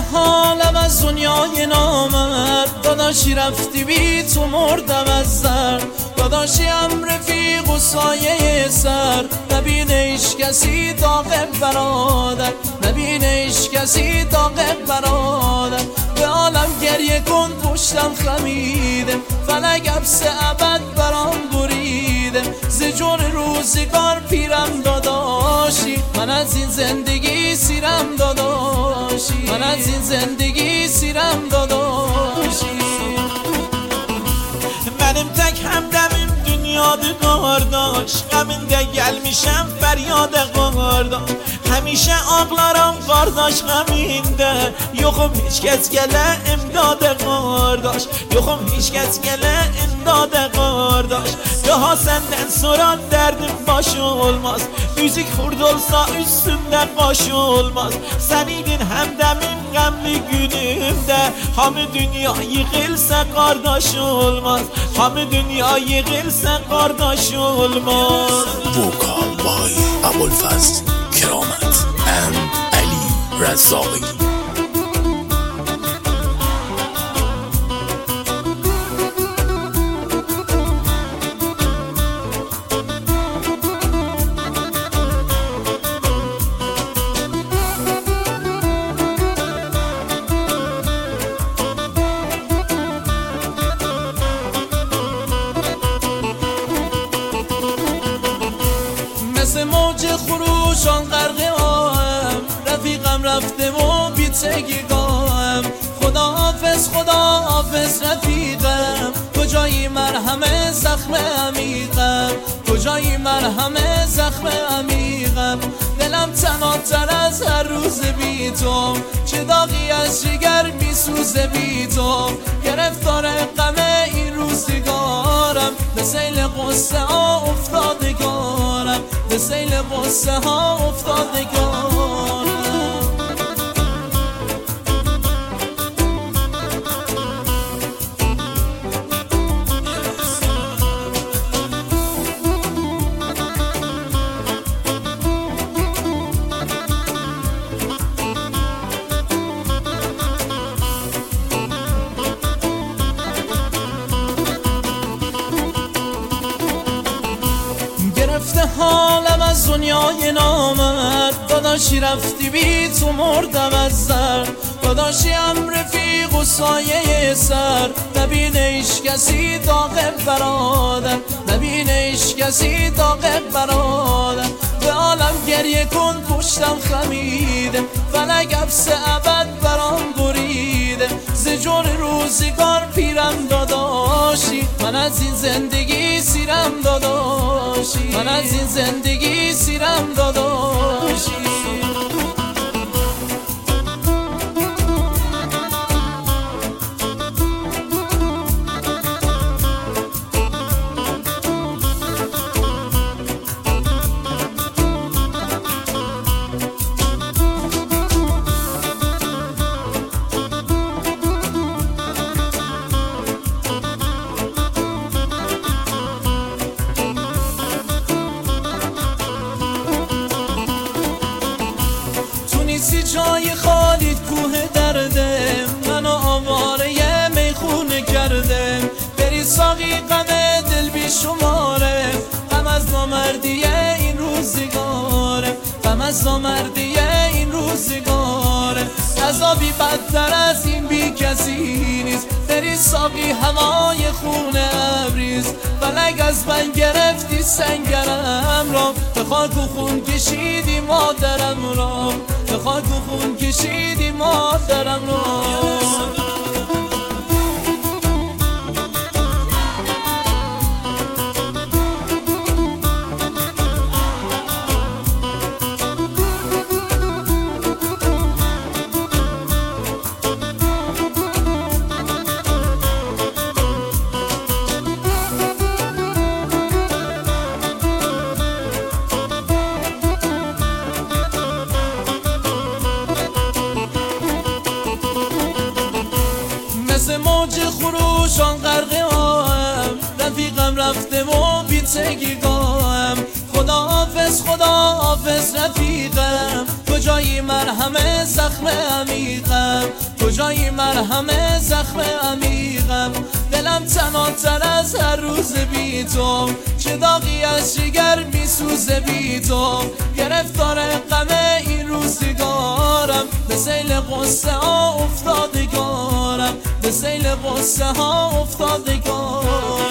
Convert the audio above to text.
حالم از دنیای نامرد، داداشی رفتی بی تو مردم از درد. داداشی هم رفیق و سایه سر، نبینه ایش کسی داغ برادر، نبینه ایش کسی داغ برادر. به عالم گریه کن پشتم خمیده، فلک حبس ابد برام بریده. ز جور روزگار پیرم داداشی، من از این زندگی سیرم داداشی، من از این زندگی سیرم داداشی. Benim tek hemdemim dünyada qardaş, Qəmində gəlmişəm fəryada qardaş. Həmişə ağlaram qardaş qəmində, yoxum heç kəs gələ imdada qardaş, yoxum heç kəs gələ imdada qardaş. Daha səndən sonra dərdim baş olmaz, müzik xurd olsa üstündə qaş olmaz. Sən idin həmdəmim qəmli günümdə, hamı dünya yığılsa qardaş olmaz, hamı dünya yığılsa qardaş olmaz. Vocal by Abulfazl Keramat and Ali Razali. مثل موج خروشان غرق آهم، رفیقم رفته و بی تگیگاهم. خدا حافظ رفیقم، کجایی مرهم زخم عمیقم، کجایی مرهم زخم عمیقم. دلم تناتر از هر روز بی تو، چه داغی از جگر می سوزه بی تو. گرفتار غم این روزگارم، به سیل قصه ها افتادگارم، به سیل قصه ها افتادگارم. گرفته حالم از دنیای نامرد، داداشی رفتی بی تو مردم از درد. داداشی هم رفیق و سایه سر، نبینه ایش کسی داغ برادر، نبینه ایش کسی داغ برادر. به عالم گریه کن پشتم خمیده، فلک حبس ابد برام بریده. ز جور روزگار پیرم داداشی، من از این زندگی سیرم داداشی، من از این زندگی سیرم داداشی. نیستی جای خالیت کوه درده، منو آواره میخونه کرده. بری ساقی غم دل بی شماره، غم از نامردی این روزگاره، غم از نامردی این روزگاره. عذابی بدتر از این بی کسی نیست، بری ساقی هوای خونه ابریز. فلک از من گرفتی سنگرم را، به خاک و خون کشیدی مادرم را، به خاک و خون کشیدی مادرم را. مثل موج خروشان غرق آهم، رفیقم رفته و بی تگیگاهم. خدا حافظ رفیقم، کجا کجایی مرهم زخم عمیقم، کجایی مرهم زخم عمیقم. دلم تناتر از هر روز بی تو، چه داغی از جگر میسوزه بی تو. گرفتار غم این روزگارم، به سیل قصه ها افتادگارم، به سیل قصه ها افتادگارم.